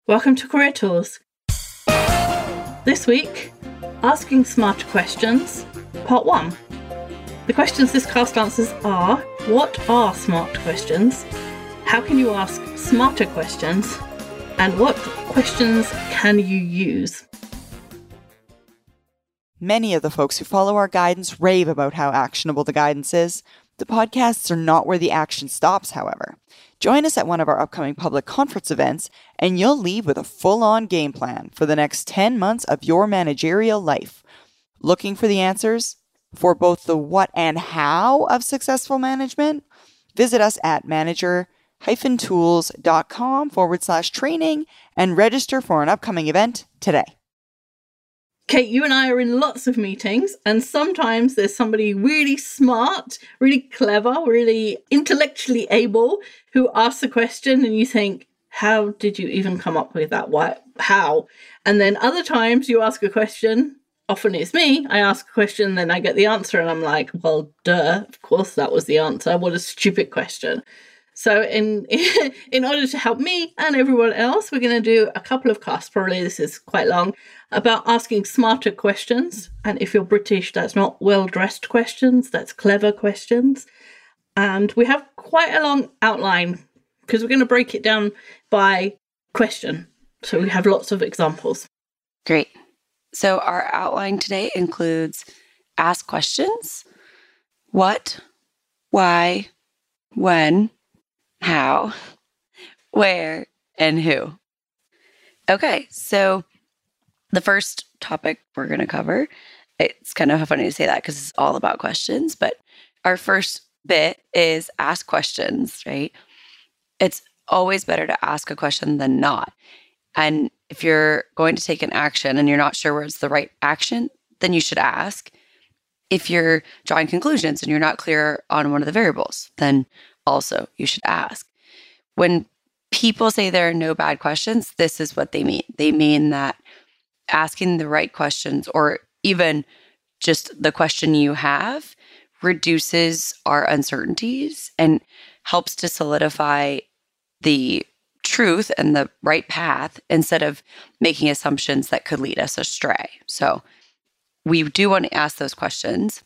Welcome to Career Tools. This week, Asking Smarter Questions, Part 1. The questions this cast answers are: what are smart questions? How can you ask smarter questions? And what questions can you use? Many of the folks who follow our guidance rave about how actionable the guidance is. The podcasts are not where the action stops, however. Join us at one of our upcoming public conference events, and you'll leave with a full-on game plan for the next 10 months of your managerial life. Looking for the answers for both the what and how of successful management? Visit us at manager-tools.com/training and register for an upcoming event today. Kate, you and I are in lots of meetings, and sometimes there's somebody really smart, really clever, really intellectually able who asks a question and you think, how did you even come up with that? Why? How? And then other times you ask a question, often it's me, I ask a question, then I get the answer and I'm like, well, duh, of course that was the answer. What a stupid question. So in order to help me and everyone else, we're going to do a couple of casts, probably this is quite long, about asking smarter questions. And if you're British, that's not well-dressed questions, that's clever questions. And we have quite a long outline because we're going to break it down by question. So we have lots of examples. Great. So our outline today includes ask questions: what, why, when, how, where, and who. Okay, so the first topic we're going to cover, it's kind of funny to say that because it's all about questions, but our first bit is ask questions, right? It's always better to ask a question than not. And if you're going to take an action and you're not sure where it's the right action, then you should ask. If you're drawing conclusions and you're not clear on one of the variables, then also you should ask. When people say there are no bad questions, this is what they mean. They mean that asking the right questions, or even just the question you have, reduces our uncertainties and helps to solidify the truth and the right path instead of making assumptions that could lead us astray. So we do want to ask those questions.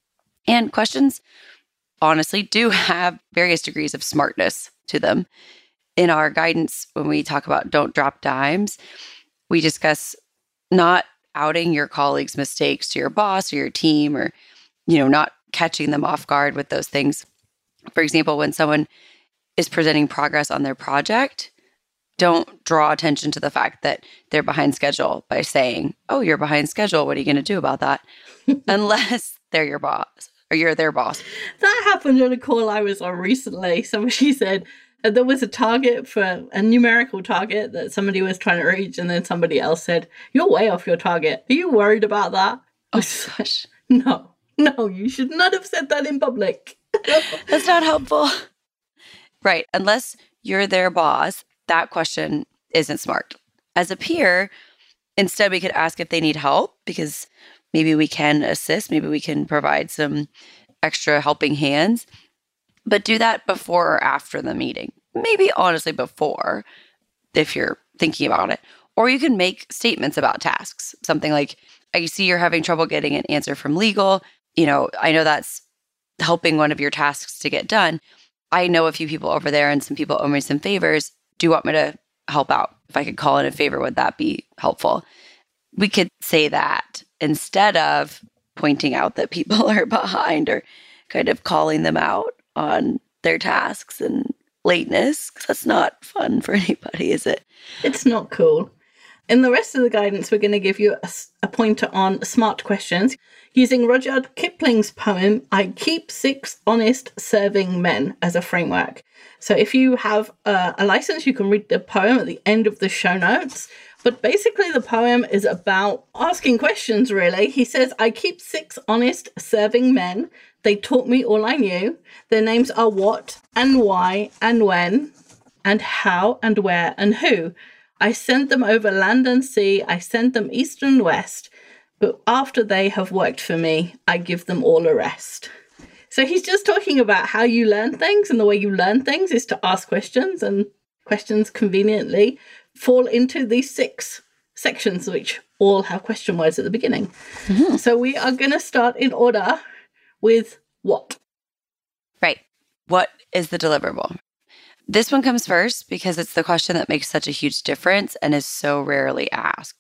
And questions, honestly, do have various degrees of smartness to them. In our guidance, when we talk about don't drop dimes, we discuss not outing your colleagues' mistakes to your boss or your team, or, not catching them off guard with those things. For example, when someone is presenting progress on their project, don't draw attention to the fact that they're behind schedule by saying, oh, you're behind schedule. What are you going to do about that? Unless they're your boss or you're their boss. That happened on a call I was on recently. Somebody said there was a target for a numerical target that somebody was trying to reach. And then somebody else said, you're way off your target. Are you worried about that? Oh, gosh. No, you should not have said that in public. That's not helpful. Right. Unless you're their boss, that question isn't smart. As a peer, instead we could ask if they need help, because maybe we can assist, maybe we can provide some extra helping hands, but do that before or after the meeting. Maybe honestly before, if you're thinking about it. Or you can make statements about tasks. Something like, I see you're having trouble getting an answer from legal. I know that's helping one of your tasks to get done. I know a few people over there and some people owe me some favors. Do you want me to help out? If I could call in a favor, would that be helpful? We could say that instead of pointing out that people are behind or kind of calling them out on their tasks and lateness, because that's not fun for anybody, is it? It's not cool. In the rest of the guidance, we're going to give you a pointer on smart questions using Rudyard Kipling's poem, I Keep 6 Honest Serving Men, as a framework. So if you have a license, you can read the poem at the end of the show notes. But basically, the poem is about asking questions, really. He says, I keep 6 honest serving men. They taught me all I knew. Their names are what and why and when and how and where and who. I send them over land and sea. I send them east and west. But after they have worked for me, I give them all a rest. So he's just talking about how you learn things, and the way you learn things is to ask questions, and questions conveniently fall into these 6 sections, which all have question words at the beginning. So we are going to start in order with what? Right. What is the deliverable? This one comes first because it's the question that makes such a huge difference and is so rarely asked.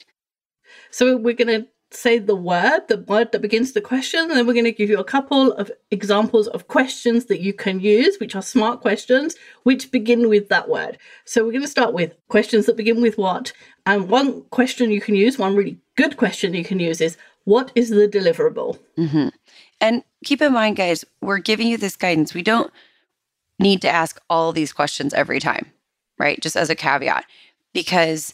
So we're going to say the word that begins the question, and then we're going to give you a couple of examples of questions that you can use, which are smart questions, which begin with that word. So we're going to start with questions that begin with what. And one question you can use, one really good question you can use is, what is the deliverable? And keep in mind, guys, we're giving you this guidance. We don't need to ask all these questions every time, right? Just as a caveat, because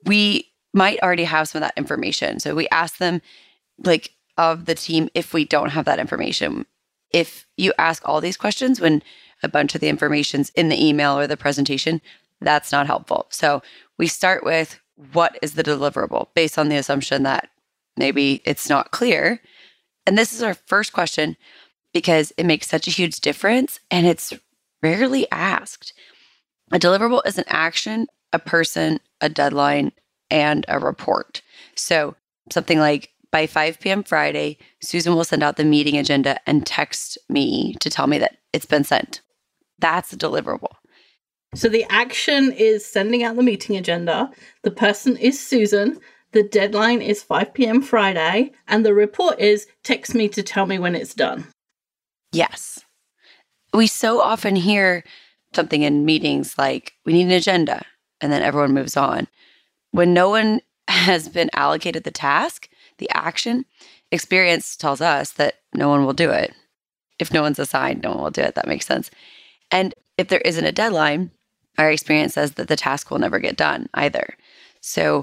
we might already have some of that information. So we ask them, like, of the team, if we don't have that information. If you ask all these questions when a bunch of the information's in the email or the presentation, that's not helpful. So we start with, what is the deliverable, based on the assumption that maybe it's not clear. And this is our first question because it makes such a huge difference and it's rarely asked. A deliverable is an action, a person, a deadline, and a report. So something like, by 5 p.m. Friday, Susan will send out the meeting agenda and text me to tell me that it's been sent. That's a deliverable. So the action is sending out the meeting agenda. The person is Susan. The deadline is 5 p.m. Friday. And the report is, text me to tell me when it's done. Yes. We so often hear something in meetings like, we need an agenda, and then everyone moves on. When no one has been allocated the task, the action, experience tells us that no one will do it. If no one's assigned, no one will do it. That makes sense. And if there isn't a deadline, our experience says that the task will never get done either. So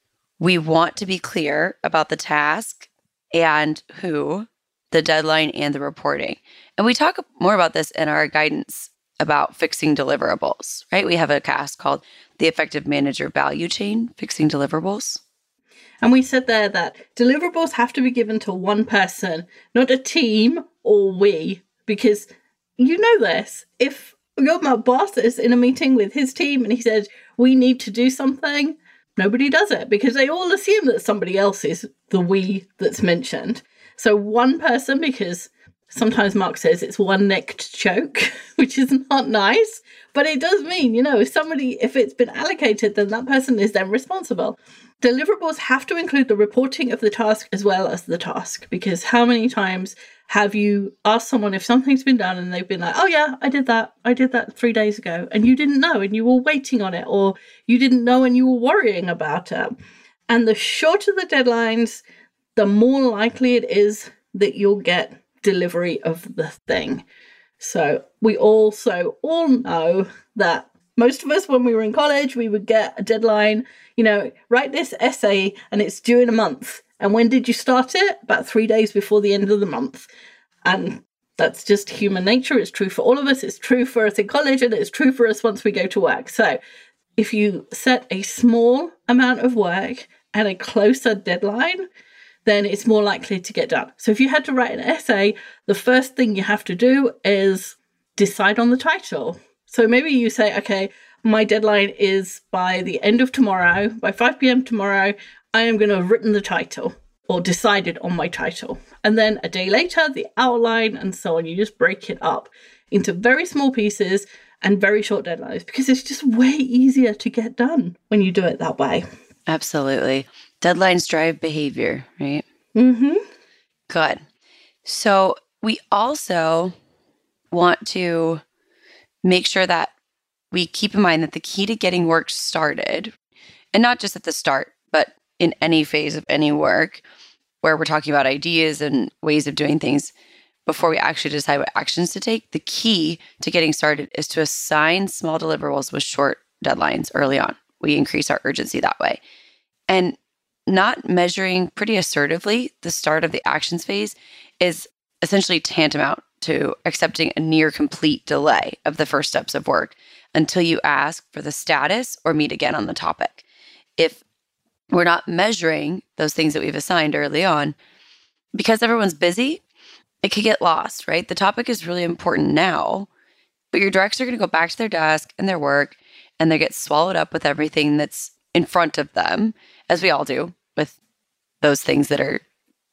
we want to be clear about the task and who, the deadline, and the reporting. And we talk more about this in our guidance about fixing deliverables, right? We have a cast called The Effective Manager Value Chain, Fixing Deliverables. And we said there that deliverables have to be given to one person, not a team or we, because you know this. If your boss is in a meeting with his team and he says, we need to do something, nobody does it because they all assume that somebody else is the we that's mentioned. So one person, because sometimes Mark says it's one-necked choke, which is not nice, but it does mean, if it's been allocated, then that person is then responsible. Deliverables have to include the reporting of the task as well as the task, because how many times have you asked someone if something's been done and they've been like, oh yeah, I did that 3 days ago, and you didn't know and you were waiting on it, or you didn't know and you were worrying about it. And the shorter the deadlines, the more likely it is that you'll get delivery of the thing. So we also all know that most of us, when we were in college, we would get a deadline, write this essay and it's due in a month. And when did you start it? About 3 days before the end of the month. And that's just human nature. It's true for all of us. It's true for us in college, and it's true for us once we go to work. So if you set a small amount of work and a closer deadline, then it's more likely to get done. So if you had to write an essay, the first thing you have to do is decide on the title. So maybe you say, okay, my deadline is by the end of tomorrow, by 5 p.m. tomorrow, I am going to have written the title or decided on my title. And then a day later, the outline and so on. You just break it up into very small pieces and very short deadlines because it's just way easier to get done when you do it that way. Absolutely. Deadlines drive behavior, right? Mm-hmm. Good. So we also want to make sure that we keep in mind that the key to getting work started, and not just at the start, but in any phase of any work where we're talking about ideas and ways of doing things before we actually decide what actions to take, the key to getting started is to assign small deliverables with short deadlines early on. We increase our urgency that way. And not measuring pretty assertively the start of the actions phase is essentially tantamount to accepting a near complete delay of the first steps of work until you ask for the status or meet again on the topic. If we're not measuring those things that we've assigned early on, because everyone's busy, it could get lost, right? The topic is really important now, but your directs are going to go back to their desk and their work, and they get swallowed up with everything that's in front of them, as we all do with those things that are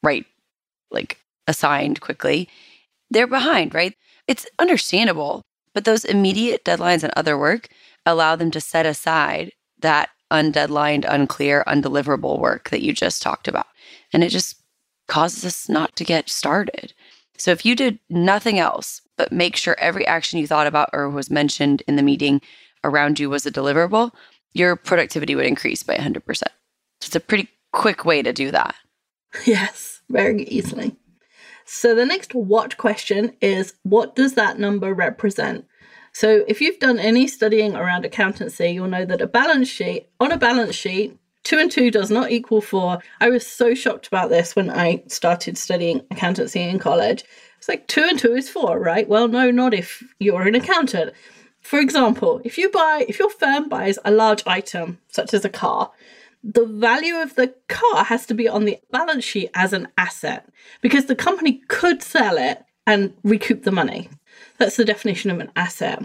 like assigned quickly, they're behind, right? It's understandable, but those immediate deadlines and other work allow them to set aside that undeadlined, unclear, undeliverable work that you just talked about. And it just causes us not to get started. So if you did nothing else but make sure every action you thought about or was mentioned in the meeting around you was a deliverable, your productivity would increase by 100%. So it's a pretty quick way to do that. Yes, very easily. So the next what question is, what does that number represent? So if you've done any studying around accountancy, you'll know that on a balance sheet, 2 and 2 does not equal 4. I was so shocked about this when I started studying accountancy in college. It's like 2 and 2 is 4, right? Well, no, not if you're an accountant. For example, if your firm buys a large item, such as a car, the value of the car has to be on the balance sheet as an asset because the company could sell it and recoup the money. That's the definition of an asset.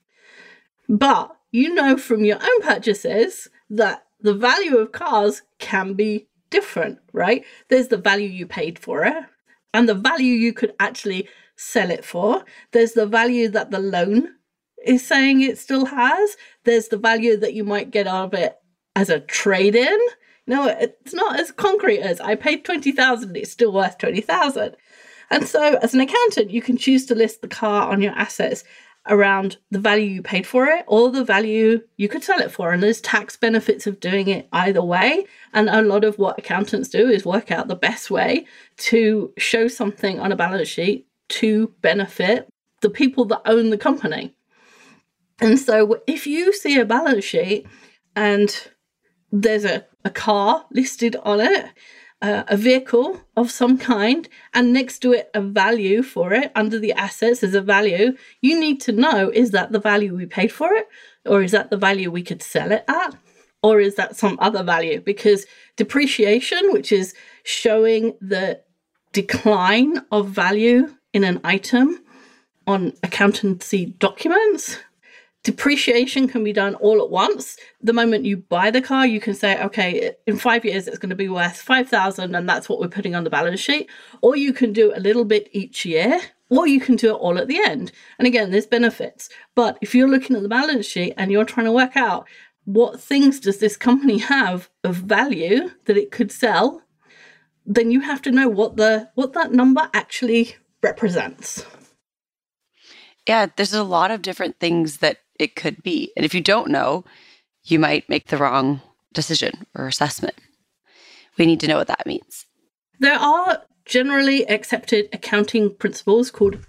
But you know from your own purchases that the value of cars can be different, right? There's the value you paid for it and the value you could actually sell it for. There's the value that the loan is saying it still has. There's the value that you might get out of it as a trade-in. No, it's not as concrete as I paid 20,000, it's still worth 20,000. And so as an accountant, you can choose to list the car on your assets around the value you paid for it or the value you could sell it for. And there's tax benefits of doing it either way. And a lot of what accountants do is work out the best way to show something on a balance sheet to benefit the people that own the company. And so if you see a balance sheet and there's a car listed on it, a vehicle of some kind, and next to it a value for it, under the assets is a value, you need to know, is that the value we paid for it? Or is that the value we could sell it at? Or is that some other value? Because depreciation, which is showing the decline of value in an item on accountancy documents, depreciation can be done all at once. The moment you buy the car, you can say, okay, in 5 years, it's going to be worth 5,000 and that's what we're putting on the balance sheet. Or you can do a little bit each year, or you can do it all at the end. And again, there's benefits. But if you're looking at the balance sheet and you're trying to work out what things does this company have of value that it could sell, then you have to know what that number actually represents. Yeah, there's a lot of different things that it could be. And if you don't know, you might make the wrong decision or assessment. We need to know what that means. There are generally accepted accounting principles called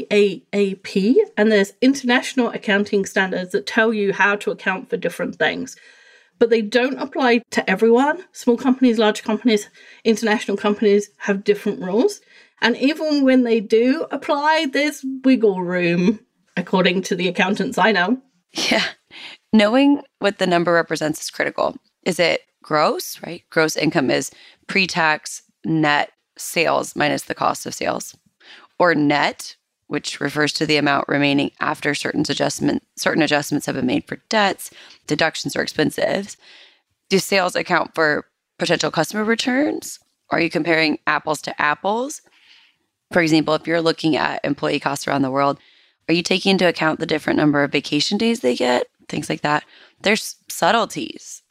GAAP, and there's international accounting standards that tell you how to account for different things. But they don't apply to everyone. Small companies, large companies, international companies have different rules. And even when they do apply, there's wiggle room, according to the accountants I know. Yeah. Knowing what the number represents is critical. Is it gross, right? Gross income is pre-tax net sales minus the cost of sales. Or net, which refers to the amount remaining after certain adjustments have been made for debts, deductions, or expenses. Do sales account for potential customer returns? Are you comparing apples to apples? For example, if you're looking at employee costs around the world, are you taking into account the different number of vacation days they get? Things like that. There's subtleties.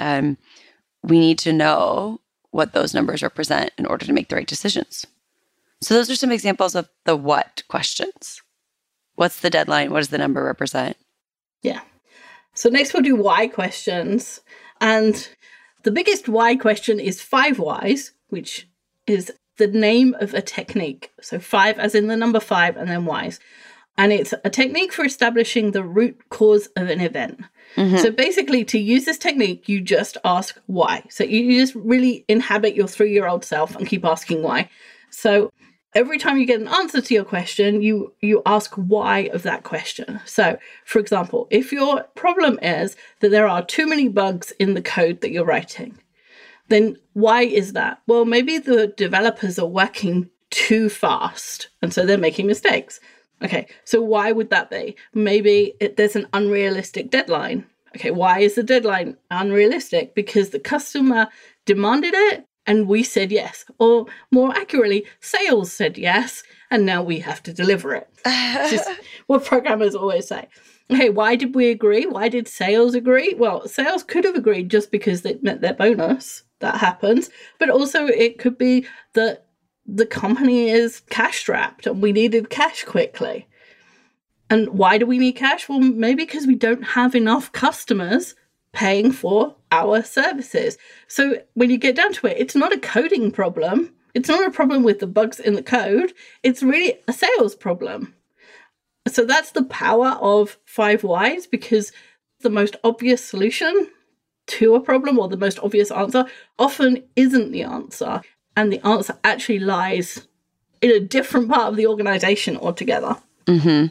We need to know what those numbers represent in order to make the right decisions. So those are some examples of the what questions. What's the deadline? What does the number represent? Yeah. So next we'll do why questions. And the biggest why question is 5 whys, which is the name of a technique. So 5 as in the number 5 and then whys. And it's a technique for establishing the root cause of an event. Mm-hmm. So basically, to use this technique, you just ask why. So you just really inhabit your 3-year-old self and keep asking why. So every time you get an answer to your question, you ask why of that question. So, for example, if your problem is that there are too many bugs in the code that you're writing, then why is that? Well, maybe the developers are working too fast, and so they're making mistakes. Okay, so why would that be? Maybe there's an unrealistic deadline. Okay, why is the deadline unrealistic? Because the customer demanded it and we said yes. Or more accurately, sales said yes, and now we have to deliver it. This is what programmers always say. Okay, why did we agree? Why did sales agree? Well, sales could have agreed just because it met their bonus. That happens. But also it could be that the company is cash strapped and we needed cash quickly. And why do we need cash? Well, maybe because we don't have enough customers paying for our services. So when you get down to it, it's not a coding problem. It's not a problem with the bugs in the code. It's really a sales problem. So that's the power of 5 whys, because the most obvious solution to a problem, or the most obvious answer, often isn't the answer. And the answer actually lies in a different part of the organization altogether. Mm-hmm.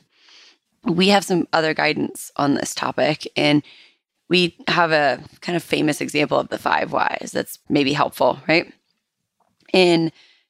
We have some other guidance on this topic, and we have a kind of famous example of the 5 whys that's maybe helpful, right? In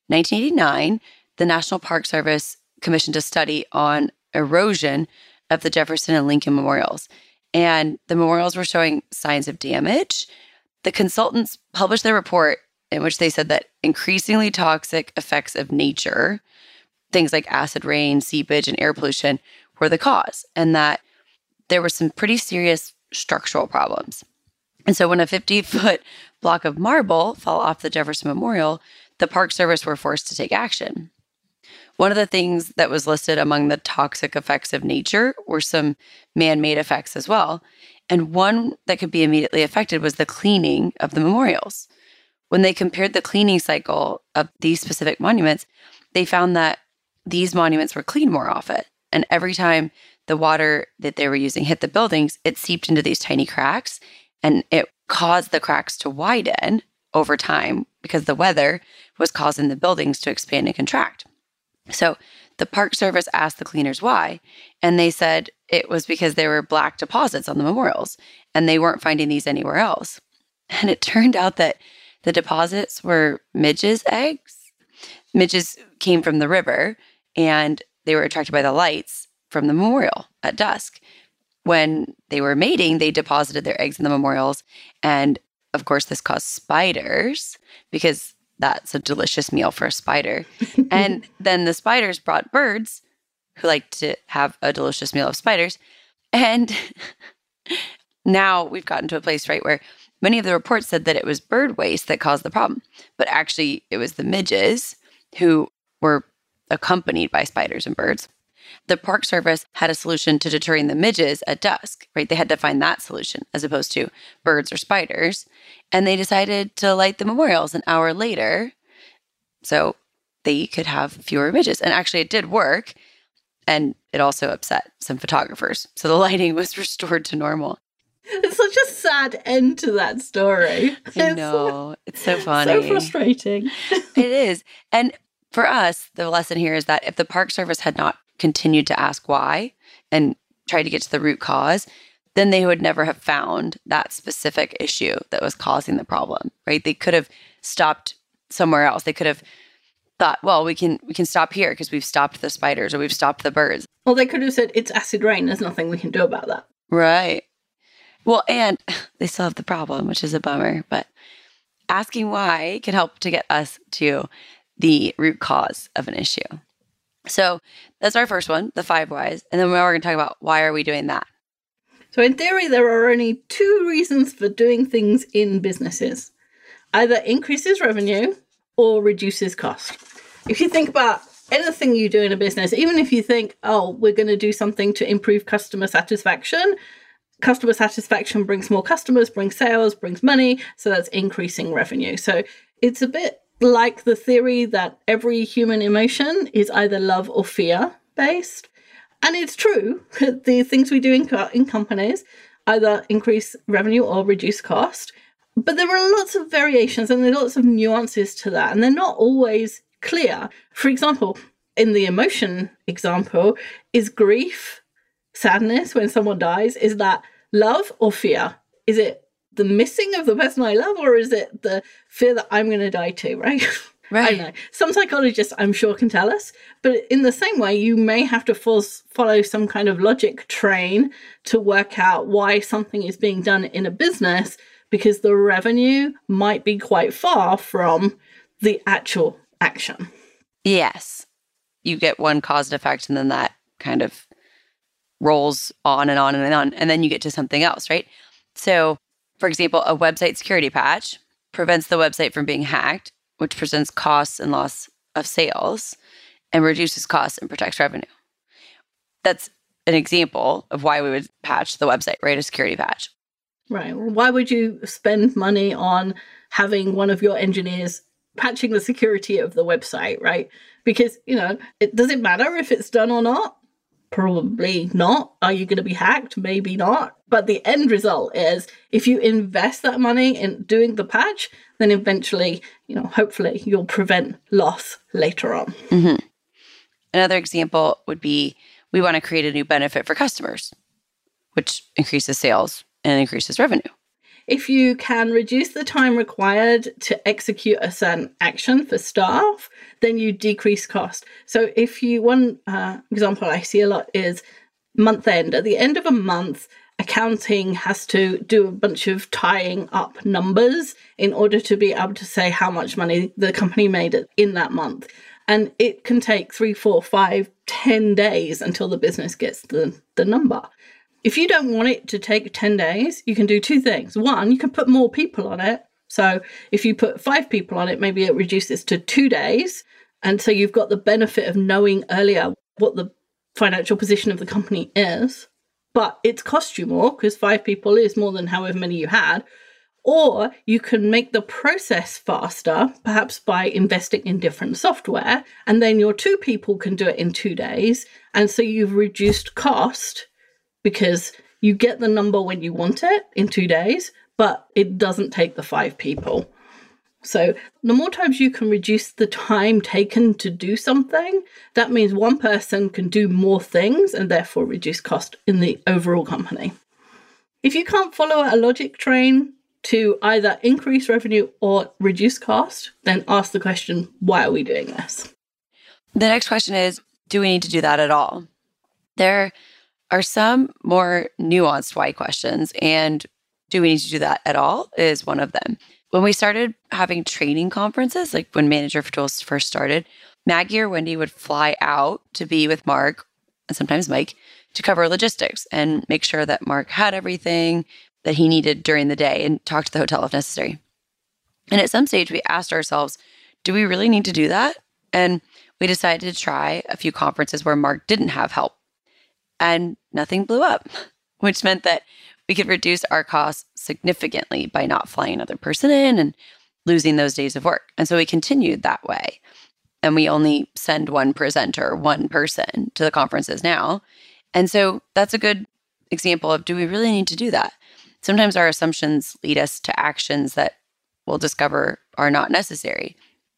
1989, the National Park Service commissioned a study on erosion of the Jefferson and Lincoln memorials, and the memorials were showing signs of damage. The consultants published their report in which they said that increasingly toxic effects of nature, things like acid rain, seepage, and air pollution, were the cause, and that there were some pretty serious structural problems. And so when a 50-foot block of marble fell off the Jefferson Memorial, the Park Service were forced to take action. One of the things that was listed among the toxic effects of nature were some man-made effects as well. And one that could be immediately affected was the cleaning of the memorials. When they compared the cleaning cycle of these specific monuments, they found that these monuments were cleaned more often. And every time the water that they were using hit the buildings, it seeped into these tiny cracks, and it caused the cracks to widen over time because the weather was causing the buildings to expand and contract. So the Park Service asked the cleaners why, and they said it was because there were black deposits on the memorials, and they weren't finding these anywhere else. And it turned out that the deposits were midges' eggs. Midges came from the river, and they were attracted by the lights from the memorial at dusk. When they were mating, they deposited their eggs in the memorials. And of course, this caused spiders, because that's a delicious meal for a spider. And then the spiders brought birds who like to have a delicious meal of spiders. And now we've gotten to a place, right, where many of the reports said that it was bird waste that caused the problem. But actually, it was the midges who were accompanied by spiders and birds. The Park Service had a solution to deterring the midges at dusk, right? They had to find that solution as opposed to birds or spiders. And they decided to light the memorials an hour later so they could have fewer midges. And actually, it did work. And it also upset some photographers. So the lighting was restored to normal. It's such a sad end to that story. I know. It's so funny. So frustrating. It is. And for us, the lesson here is that if the Park Service had not continued to ask why and tried to get to the root cause, then they would never have found that specific issue that was causing the problem, right? They could have stopped somewhere else. They could have thought, well, we can stop here because we've stopped the spiders or we've stopped the birds. Well, they could have said, it's acid rain. There's nothing we can do about that. Right. Well, and they still have the problem, which is a bummer, but asking why can help to get us to the root cause of an issue. So that's our first one, the 5 whys. And then we're going to talk about why are we doing that? So in theory, there are only 2 reasons for doing things in businesses. Either increases revenue or reduces cost. If you think about anything you do in a business, even if you think, oh, we're going to do something to improve customer satisfaction brings more customers, brings sales, brings money. So that's increasing revenue. So it's a bit like the theory that every human emotion is either love or fear based. And it's true. The things we do in companies either increase revenue or reduce cost. But there are lots of variations and there are lots of nuances to that. And they're not always clear. For example, in the emotion example, is grief, sadness when someone dies, is that love or fear? Is it the missing of the person I love, or is it the fear that I'm going to die too, right? I don't know. Some psychologists, I'm sure, can tell us. But in the same way, you may have to follow some kind of logic train to work out why something is being done in a business, because the revenue might be quite far from the actual action. Yes. You get one cause and effect, and then that kind of rolls on and on and on. And then you get to something else, right? So, for example, a website security patch prevents the website from being hacked, which presents costs and loss of sales and reduces costs and protects revenue. That's an example of why we would patch the website, right? A security patch. Right. Well, why would you spend money on having one of your engineers patching the security of the website, right? Because, it doesn't matter if it's done or not. Probably not. Are you going to be hacked? Maybe not. But the end result is if you invest that money in doing the patch, then eventually, hopefully you'll prevent loss later on. Mm-hmm. Another example would be we want to create a new benefit for customers, which increases sales and increases revenue. If you can reduce the time required to execute a certain action for staff, then you decrease cost. So one example I see a lot is month end. At the end of a month, accounting has to do a bunch of tying up numbers in order to be able to say how much money the company made in that month. And it can take 3, 4, 5, 10 days until the business gets the number. If you don't want it to take 10 days, you can do two things. One, you can put more people on it. So if you put 5 people on it, maybe it reduces to 2 days. And so you've got the benefit of knowing earlier what the financial position of the company is. But it's cost you more because 5 people is more than however many you had. Or you can make the process faster, perhaps by investing in different software. And then your 2 people can do it in 2 days. And so you've reduced cost, because you get the number when you want it in 2 days, but it doesn't take the 5 people. So the more times you can reduce the time taken to do something, that means one person can do more things and therefore reduce cost in the overall company. If you can't follow a logic train to either increase revenue or reduce cost, then ask the question, why are we doing this? The next question is, do we need to do that at all? There are some more nuanced why questions, and do we need to do that at all is one of them. When we started having training conferences, like when Manager for Tools first started, Maggie or Wendy would fly out to be with Mark, and sometimes Mike, to cover logistics and make sure that Mark had everything that he needed during the day and talk to the hotel if necessary. And at some stage, we asked ourselves, do we really need to do that? And we decided to try a few conferences where Mark didn't have help. And nothing blew up, which meant that we could reduce our costs significantly by not flying another person in and losing those days of work. And so we continued that way. And we only send one presenter, one person to the conferences now. And so that's a good example of, do we really need to do that? Sometimes our assumptions lead us to actions that we'll discover are not necessary.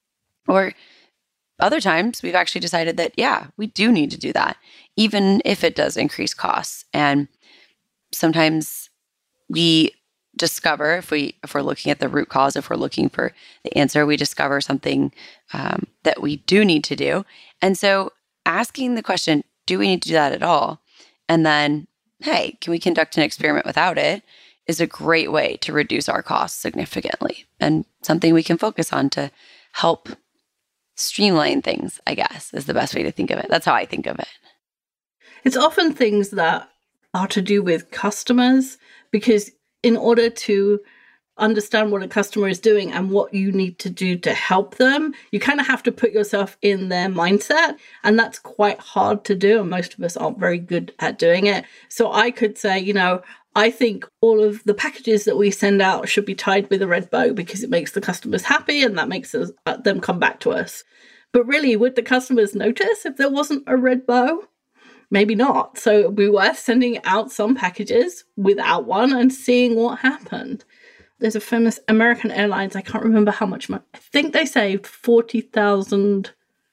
Or other times, we've actually decided that, yeah, we do need to do that, even if it does increase costs. And sometimes we discover, if we're looking at the root cause, if we're looking for the answer, we discover something that we do need to do. And so asking the question, do we need to do that at all? And then, hey, can we conduct an experiment without it, is a great way to reduce our costs significantly, and something we can focus on to help streamline things, I guess, is the best way to think of it. That's how I think of it. It's often things that are to do with customers, because in order to understand what a customer is doing and what you need to do to help them, you kind of have to put yourself in their mindset. And that's quite hard to do. And most of us aren't very good at doing it. So I could say, I think all of the packages that we send out should be tied with a red bow because it makes the customers happy and that makes them come back to us. But really, would the customers notice if there wasn't a red bow? Maybe not. So it would be worth sending out some packages without one and seeing what happened. There's a famous American Airlines, I can't remember how much money. I think they saved $40,000.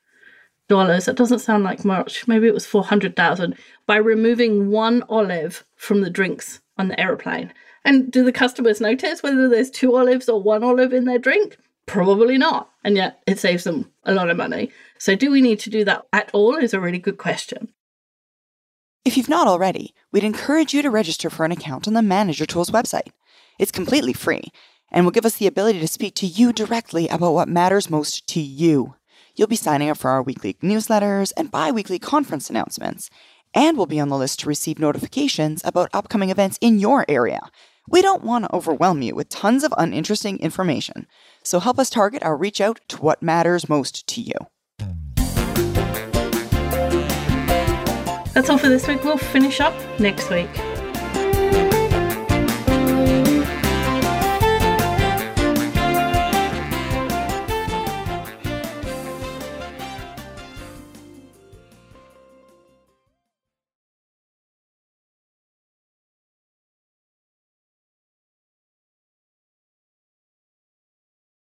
That doesn't sound like much. Maybe it was $400,000 by removing one olive from the drinks on the airplane. And do the customers notice whether there's 2 olives or 1 olive in their drink? Probably not. And yet it saves them a lot of money. So do we need to do that at all is a really good question. If you've not already, we'd encourage you to register for an account on the Manager Tools website. It's completely free and will give us the ability to speak to you directly about what matters most to you. You'll be signing up for our weekly newsletters and bi-weekly conference announcements, and we'll be on the list to receive notifications about upcoming events in your area. We don't want to overwhelm you with tons of uninteresting information, so help us target our reach out to what matters most to you. That's all for this week. We'll finish up next week.